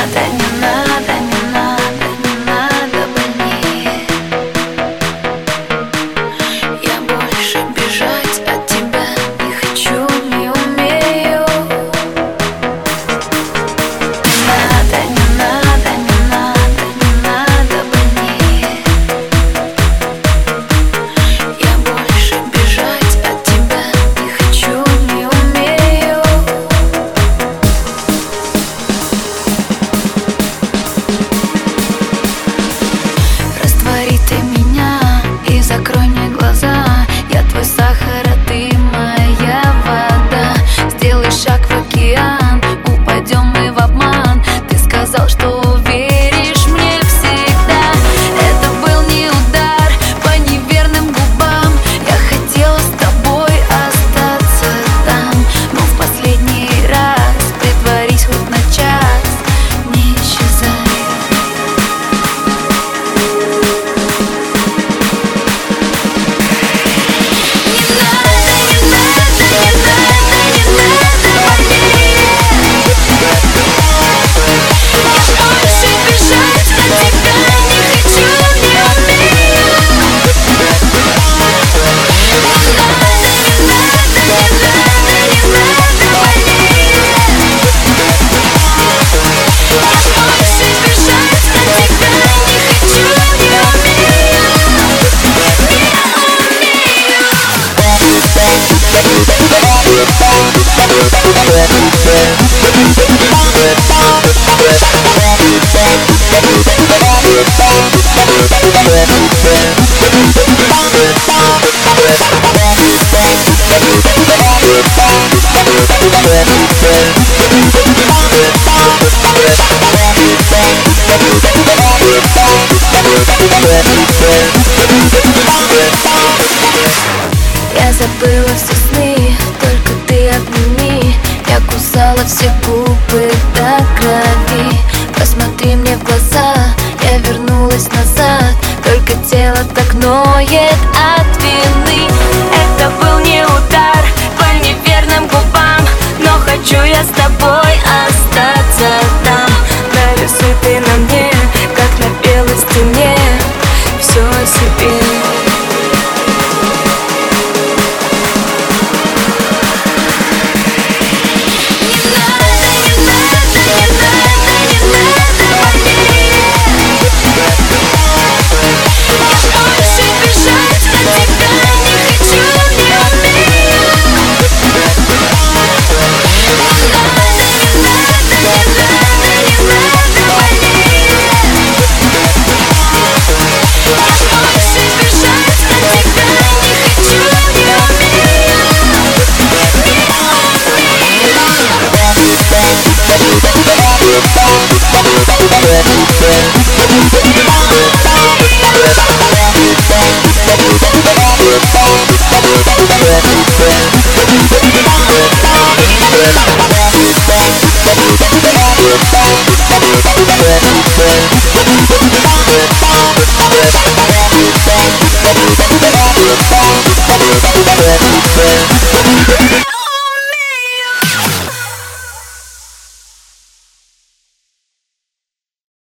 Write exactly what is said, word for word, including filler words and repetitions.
надо, не надо, не надо, не надо больнее. Я больше бежать от тебя не хочу, не умею. Не надо, не надо, не надо, не надо больнее. Я больше бежать от тебя не хочу, не умею. Раствори ты меня и закрой мне глаза. Я твой сахар, а ты моя вода. Сделай шаг в океан, упадем мы в обман. Ты сказал, что веришь мне всегда. Это был не удар по неверным губам. Я хотела с тобой остаться там, но в последний раз притворись хоть на час, не исчезай. Я забыла все сны, только ты обними. Я кусала все губы до крови. Посмотри мне в глаза, я вернулась назад. Только тело так ноет от вины. Это был не удар по неверным губам, но хочу я с тобой остаться там. Нарисуй ты на мне, как на белой стене, все о себе. We'll be right back.